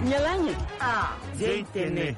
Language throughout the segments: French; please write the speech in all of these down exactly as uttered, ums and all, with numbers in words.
Nyalanya. Ah, Zeitene.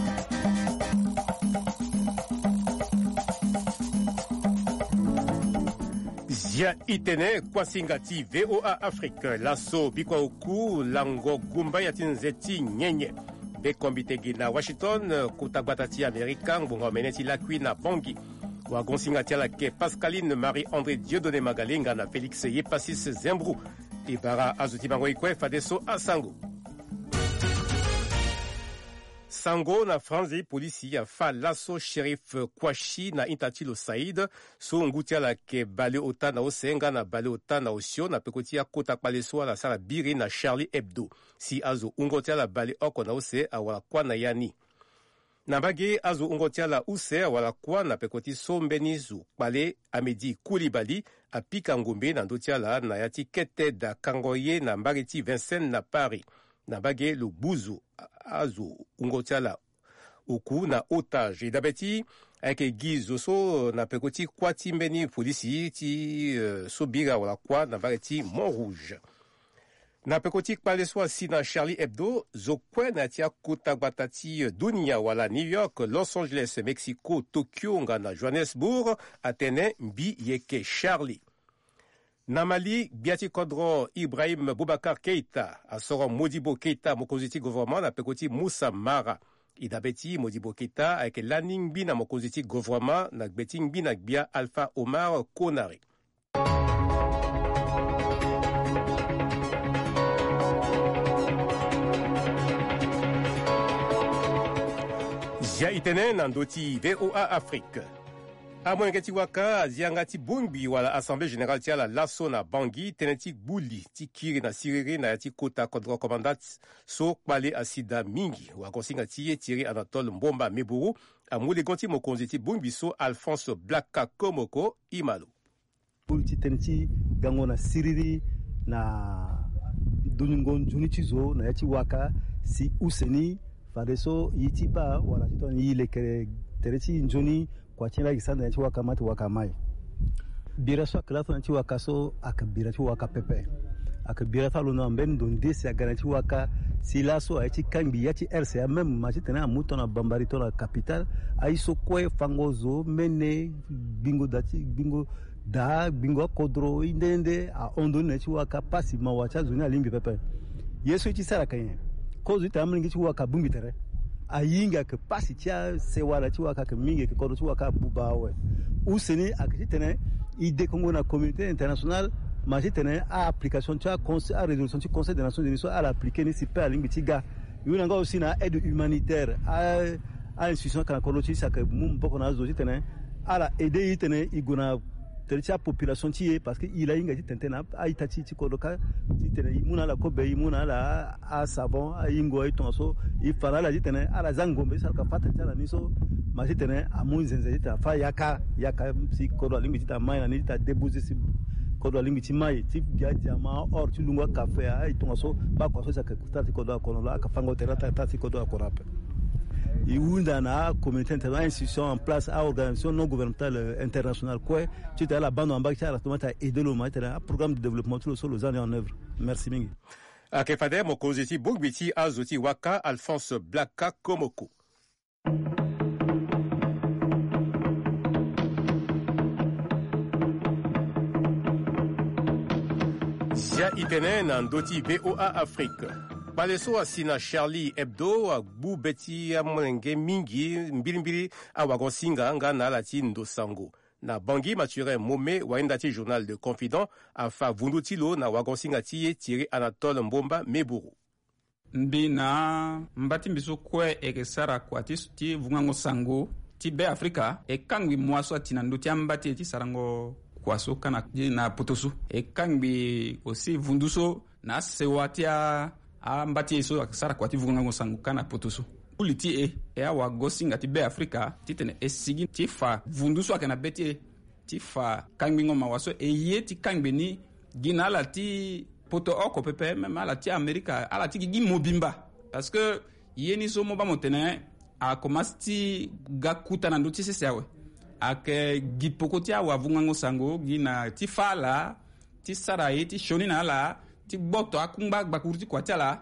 Zia itene kwa singati V O A Afrique laso bikwa uku lango gumba ya tinzeti nyenye bekombitegi na Washington kutagbatati Amerika ngbunga meneti lakwi na Bangui wagonsingati la ke Pascaline Marie-André Dieudonné Magalinga na Félix Yepasis Zembrou ibara azuti bango ikwe fadeso asango Sango na franzi polisi ya fa laso sheriff Kwashi na Intatilo Said so ngutia la ke bale ota na osenga na bale ota na osio na pekoti ya kota kwaleswa la sala biri na Charlie Hebdo si azo ungotia la bale oko na ose awala kwa na yani na bage azo ungotia la use awala kwa na pekoti sombeni zu pale Amedi Koulibaly apika ngombe na ndotia la na yati kete da kangoye na mbariti Vincent na Paris na bage lubuzu azu ungotiala uku na otage idabeti ake gizo so na pekoti kwati mbeni polisi ti uh, sobiga wala kwa na bareti Montrouge na pekoti paleswa si na Charlie Hebdo zo kwena tia kutagbatati dunia wala New York, Los Angeles, Mexico, Tokyo nga na Johannesburg Atene mbi yeke Charlie na Mali, biati kodro Ibrahim Boubacar Keita, asoro Modibo Keita mokonziti gouvernement na pekoti Moussa Mara. Idabeti Modibo Keita avec laningbi na mokonziti gouvernement na gbetingbi na gbia Alpha Omar Konari. Zia itene na ndoti V O A Afrique. Amwengeti waka ziangati bungbi wala Assemblée Générale tia la laso na Bangui teneti buli tikiri na siriri na yati kota kodro komandat so kwale asida mingi wakonsinga tiye tiri Anatole Mbomba Meburu amule gonti mokonziti bungbi so Alphonse Blaka Komoko Imalo buli teneti gango na siriri na duningon junichizo na yati waka si useni fadeso yitipa wala titoni ile kere teneti njoni kwa chela kisanda ya chiwa kamati wakamai bira so klaso na chiwa kaso akabira chiwa kapepe akabira talo na mben donde si agana chiwa ka silaso a chi kambi ya chi R C A même ma tena muto na bambarito na capital aiso kwe fangozo mene bingo dati bingo da bingo kodro indende a ondo na chiwa ka pasi mawacha zuni limbi pepe yeso chi sara kanye kozo tamlingi chiwa ka bumbi tere ayinga ke pasi tia se wala ti waka ke mingi ke kodo ti waka bubawe useni akitene ide kongo na communauté internationale ma tene a application tia conseil a résolution du conseil des nations unies so à l'appliquer ni si pa lingi tiga yuna nga aussi na aide humanitaire a a institution kana kodo ti sa ke mum boko na zo tene ala aider itene igona tertia population tie parce que il a inga tentena a itati ti kodoka titene imuna la kobe imuna la a savon a ingo e tonso i fara la titene ala zangombe salka fata tala niso ma titene amunzenze tita fa yaka yaka si kodo lingi tita mai na nita debuzi si kodo lingi ti mai ti biaja ma or ti lunga café a tonso ba ko so sa ka kutati kodo kono la ka fango terata tati kodo akorape Iunda na communauté internationale institution en place à organisation non gouvernementale internationale quoi tu es à la bande en bas qui a la aider le un programme de développement tout le sol aux années en œuvre merci mingi akefade mokonziti bugbiti azoti waka Alphonse Blaka Komoko Zia itene na ndoti V O A Afrique Baleso asina Charlie Hebdo agbu beti amwenge mingi mbili awagonsinga nga na lati ndosango. Na Bangui Mathurin Momé waindati journal de confident afa vundutilo na wagonsinga tiye tiri Anatole Mbomba Meburu. Mbi na mbati mbiso kwe ekesara kwa ti vungango sango ti be Afrika e kangwi mwaso atina ndoti ambati ti sarango kwaso kana na potosu e kangwi osi vunduso na sewatia a mbati so akasara kwa ti vungango sango kana potosu uliti e e awa gosinga ti be Afrika ti tene e sigi ti fa vunduso akana beti ti fa kangwi ngoma waso e ye ti kangwi ni gina la ti poto oko pepe même ala ti Amerika ala ti gi mobimba parce que yeni so moba motene a komasti gakuta na ndoti sesewe ake gipokoti awa vungango sango gina ti fala ti saraye ti shoni na la ti boto akumba bakurti kwati ala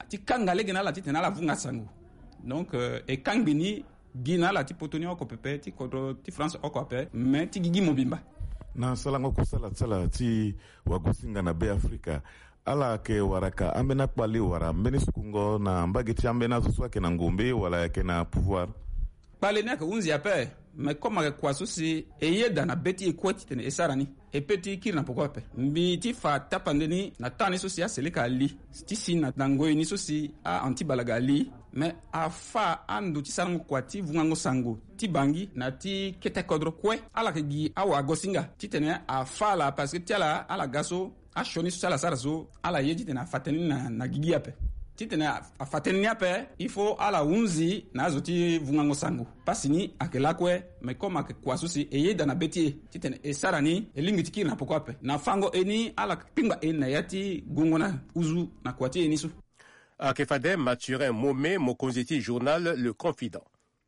ti kangale gena la ti tena la vunga sangu donc euh, e kangbini gina la ti potoni oko pepe ti kodro ti France oko pepe mais ti gigi mobimba na salango kusala tsala ti wagosinga na be Afrika ala ke waraka ambena kpali wara mbeni sukungo na mbageti ambena zuswa ke na ngombe wala ke na pouvoir pale ne ka unzi ape mais comme kwa susi eye dana beti ekwati tene esarani e peti kirna pokope mbi ti fa tapandeni na tani susi aseleka li ti sina nangoy ni susi a antibalaga li mais a fa andu ti sarango kwati vungango sango ti bangi na ti kete kodro kwe ala ke gi awa gosinga ti tene a fa la parce que ti ala ala gaso a shoni susi ala saraso ala yeji tene a fateni na, na gigi ape ti tene a fateni ape il faut ala unzi na azo ti vungango sango pasini akela kwe mais comme ake kwa susi eye dana beti ti tene e sarani e lingi ti kirna pokope na fango eni ala pingba eni na yati gungona uzu na kwati eni su Akefade Mathurin Momé, Mokonzeti Journal Le Confident.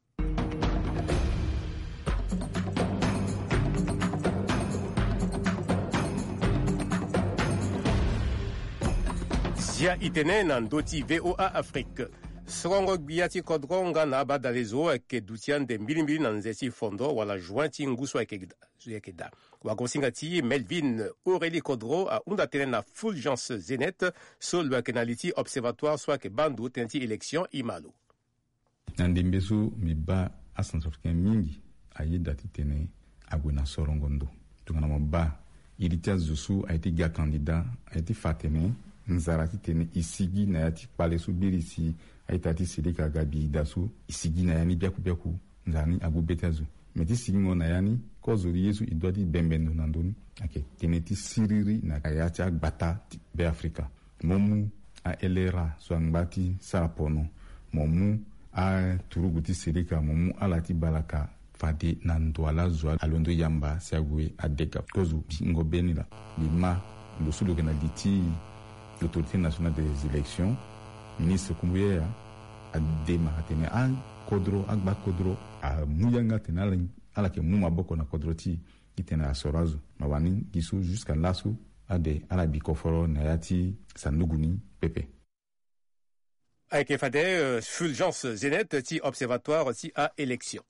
Zia itene nan doti V O A Afrique. Srongo biati kodronga na badalezo ke dutian de milimbili nan zeti fondo wala jointi nguso ekeda. Wagosinga ti Melvin Aurélie Kodro a unda tene na Fulgence Zenet so lwa kenaliti observatoire soit ke bandu tenti élection imalo. Nandembeso mi ba asan africain mingi ayi dati tene agwena sorongondo. Tungana mo ba iritia zusu a été ga candidat a été fatene nzarati tene isigi na yati pale su birisi aitati silika gabi dasu isigi na yani biaku biaku nzani abubetazu meti sigingo na yani kozuri yesu idwadi bembendo nandoni ake teneti siriri na kayati agbata be Afrika momu a elera so angbati sarapono momu a turuguti silika momu alati balaka fade na ndwala zwa alondo yamba siagwe adeka kozu ngo benila lima losulo kena diti l'autorité nationale des élections ministre Kumbuya a démarré a kodro agba kodro a muyanga tenala ala ke muma boko na kodro ti itena asorazo mawani gisu jusqu'à lasu ade ala bikoforo na yati sanuguni pepe Aike fade Fulgence Zenet ti observatoire ti a élection.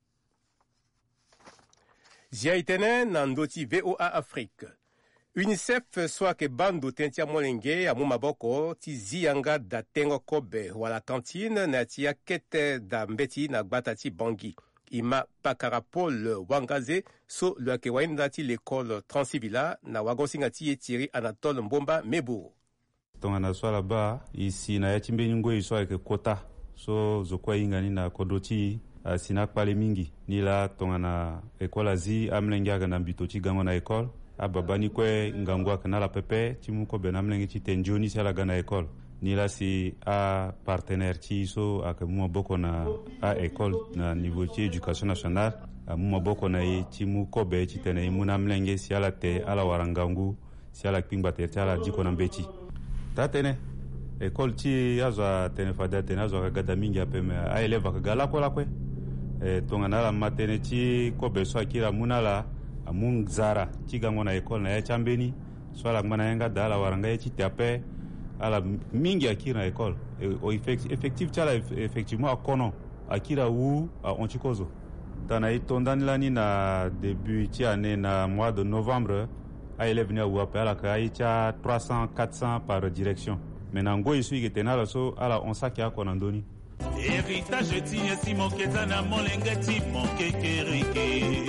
Zia itene nan doti V O A Afrique. UNICEF soit ke bando tentia molenge a mumaboko ti zianga da tengo kobe wala kantine na tia kete da mbeti na gbata ti bangi. Ima Pakarapol Wangaze so lwa ke wainda ti l'école Transivila na wagosinga ti etiri Anatole Mbomba Mebo. Tongana swala ba isi na yatimbe nyungo iswa ke kota so zokwa ingani na kodoti uh, sina pale mingi nila tongana ekola zi amlenga ga na mbitoti gango na ekole ababani kwe ngangwa kanala pepe timuko benamlengi ti tenjoni sala gana ekole nila si a partenaire ti so ak muma boko na a ekole na niveau ti éducation nationale a muma boko na ye timuko be ti tene muna mlenge si ala te ala warangangu si ala pingba te ala diko na mbeti ta tene ekole ti azwa tene fada tene azwa gada mingi apeme a eleva gala ko la kwe e tongana la matene ti ko be so akira muna la amun zara ti gango na ekole na ya chambeni so la ngana yanga dala waranga ya ti tape ala mingi akira na ekole e, o effectif tala effectivement akono akira wu a onchikozo tana itondani lani na début ti année na mois de novembre a élève ni a wu apela ka aicha trois cents quatre cents par direction mais na ngo isu iketena la so ala onsaki akona ndoni héritage ti si moketa na molenge ti mokekerike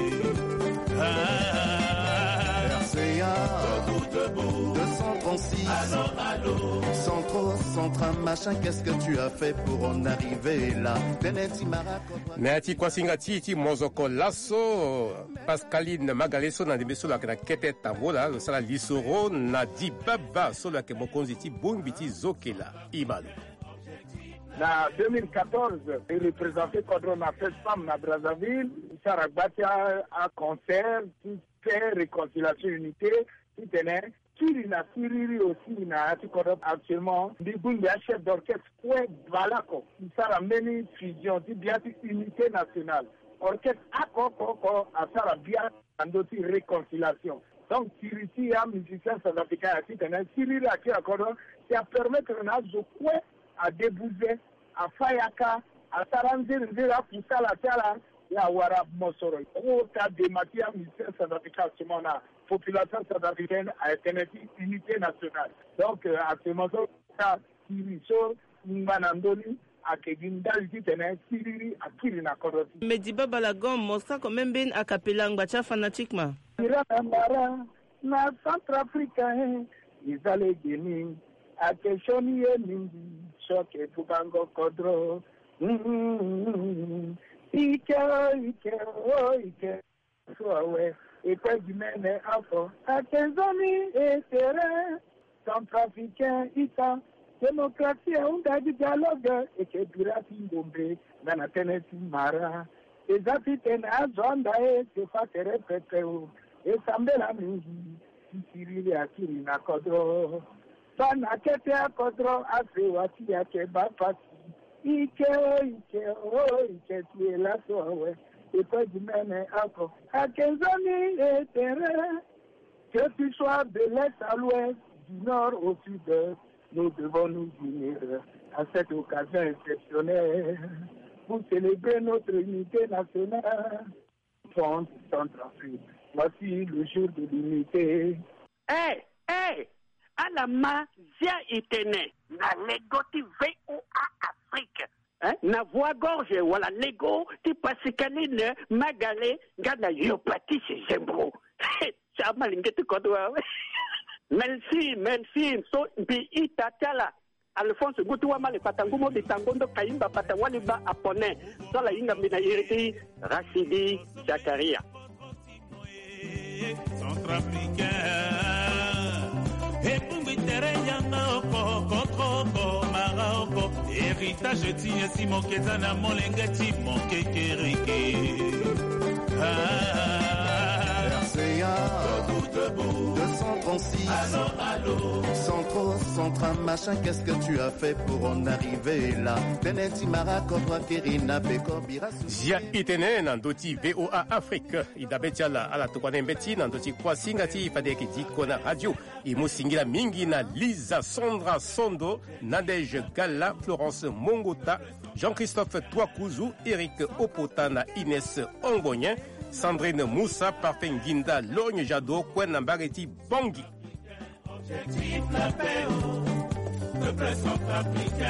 R C A deux cent trente-six allô, allô. Centro, centra, machin, qu'est-ce que tu as fait pour en arriver là? Nati kwasinga ti ti mozoko lasso Pascaline Magaleso na debeso la kana kete tambola lo sala lisoro na di baba so la ke mokonzi ti bungbi ti zokela imalo. Na deux mille quatorze, il représentait Kodro na fête femme na Brazzaville, Saragbatia à concert, tout fait réconciliation unité, tout tenait. Kiri na Kiriri aussi na Kodro actuellement, Bibungi a chef d'orchestre Kwe Balako, Sara Meni fusion, Biati unité nationale. Orchestre à Koko, à Sara Bia, Andoti réconciliation. Donc Kiriti a musicien sud-africain à Titane, Kiriri a Kodro, qui a permis que na Kwe à Débouze, à Fayaka, à Taranzir, à Poussala, Tala, et à Warab Mosoro. Au cas des matières ministère Sud-Africain, la population sud-africaine a été une unité nationale. Donc, à ce moment-là, Kiriso, Manandoni, à Kegindal, Titene, Siri, à Kirina Koroti. Mais Diba Balagom, Mosca, quand même, Ben, à Kapelang, Bacha, fanatiquement. Mirambara, na Centrafricain, ils allaient gagner. A Keshoni, Mingi, Choke, Pubango, Kodro. Ike, Ike, oh, Ike, Soawe, et pas du même enfant. A Kenzoni, et terrain, Centrafricain, Ita. Démocratie un tas de dialogue et que Birati Ngombe, Nanatene Mara, et Zapiten Azonda et se fait répéter, et Sambela Mingi, Siri Akirina Kodro, Sana Kete Kodro, Afewati Akeba Pati, Ike, Ike, oh, Ike, tu es là, toi, et pas du même encore. À Kenzoni et terrain, que tu sois de l'est à l'ouest, du nord au sud, nous devons nous unir à cette occasion exceptionnelle pour célébrer notre unité nationale. Front Centrafrique. Voici le jour de l'unité. Hé, hé, à la main, Zia Itene, na légoti V O A Afrique. Hein? Na voix gorge, voilà, légo, ti pasikaline, magale, gana yopati, c'est zembro. Ça m'a l'ingété kodwa. Merci, merci. So, bi itatala. Alphonse Goutuama le patangumo de Tangondo Kaimba Patawaliba Apone. So la inga mina iriti Rachidi Zakaria. Centrafricain. Et pour Mitereyama Oko, Koko, Koko, Maraoko. Héritage Tia Simon Kezana Molengeti, mon Kekerike. R C A deux cent trente-six. Allô, allô. Centro, centra, machin, qu'est-ce que tu as fait pour en arriver là? Teneti Mara, Kodra, Kerina, Beko, Bira. Zia Itene, Nandoti V O A Afrique. Idabetiala, ala tukwane mbeti, Nandoti kwa singati, ifadeki diko na radio. Imu singila mingi na Lisa, Sandra Sondo, Nadège Gala, Florence Mongota, Jean-Christophe Touakouzou, Eric Opota na Inès Ongonien, Sandrine Moussa, Parfum Ginda, Logne Jado, Kwen Mbareti Bongi. Objectif la paix, peuple centrafricain.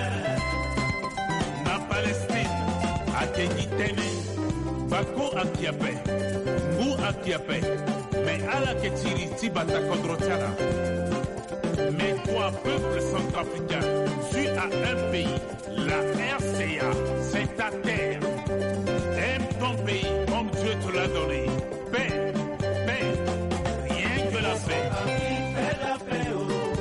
Na Palestine, à Kenitene, Bako Akiape, Mou Akiape, mais à la Ketiri Tibata Kodrotiana. Mais toi, peuple centrafricain, tu as un pays, la R C A, c'est ta terre. Aime ton pays comme Dieu te l'a donné. Paix, paix, rien que la paix. Fais la paix,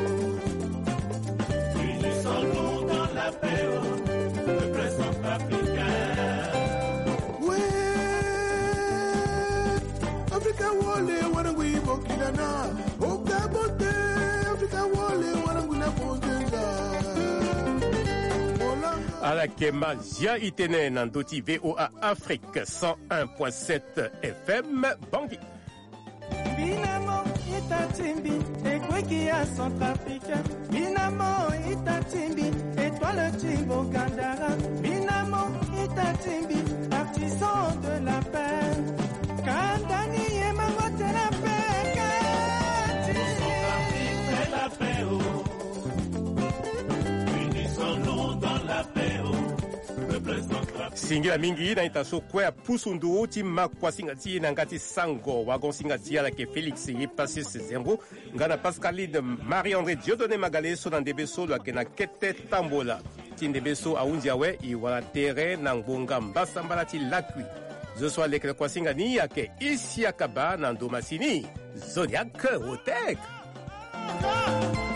oh. Unissons-nous dans la paix, oh. Peuple centrafricain. Ouais, Africa Wale, Warangui, Bokidana, Okabote, Africa Wale, Warangui, Napondenga. À la Kema Zia Itene Nandoti V O A Afrique cent un point sept F M Bangui. Binamo Itatimbi, Ekweki à Centrafrique. Binamo Itatimbi, étoile Timbo Gandara. Binamo Itatimbi, artisan de la paix. Kandani et Marotte la paix. Centrafrique fait la paix, oh. Unissons-nous dans la paix. Singira mingi na itaso kwa pusundu tima kwa singati na ngati sango wagon singati la ke Félix y passé sezembo ngana Pascaline Marie-André Dieudonné Magalé so na ndebeso la ke na kete tambola ti ndebeso aundia we i wala terre na ngonga mbasa mbalati lakwi zo so le kwa singani yake isi akaba na ndomasini Zodiac Hotek.